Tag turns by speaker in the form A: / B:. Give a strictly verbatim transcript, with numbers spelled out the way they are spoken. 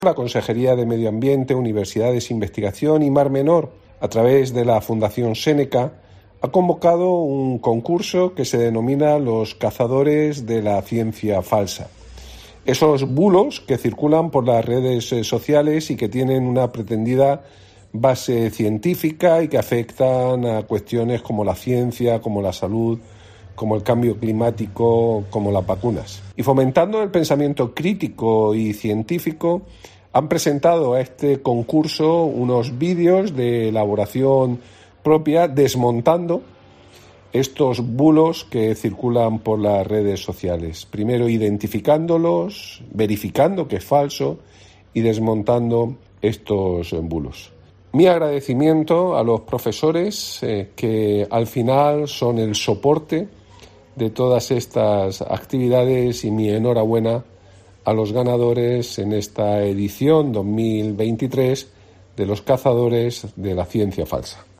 A: La Consejería de Medio Ambiente, Universidades, Investigación y Mar Menor, a través de la Fundación Séneca, ha convocado un concurso que se denomina Los Cazadores de la Ciencia Falsa. Esos bulos que circulan por las redes sociales y que tienen una pretendida base científica y que afectan a cuestiones como la ciencia, como la salud, como el cambio climático, como las vacunas. Y fomentando el pensamiento crítico y científico, han presentado a este concurso unos vídeos de elaboración propia desmontando estos bulos que circulan por las redes sociales. Primero identificándolos, verificando que es falso y desmontando estos bulos. Mi agradecimiento a los profesores eh, que al final son el soporte de todas estas actividades y mi enhorabuena a los ganadores en esta edición dos mil veintitrés de los Cazadores de la Ciencia Falsa.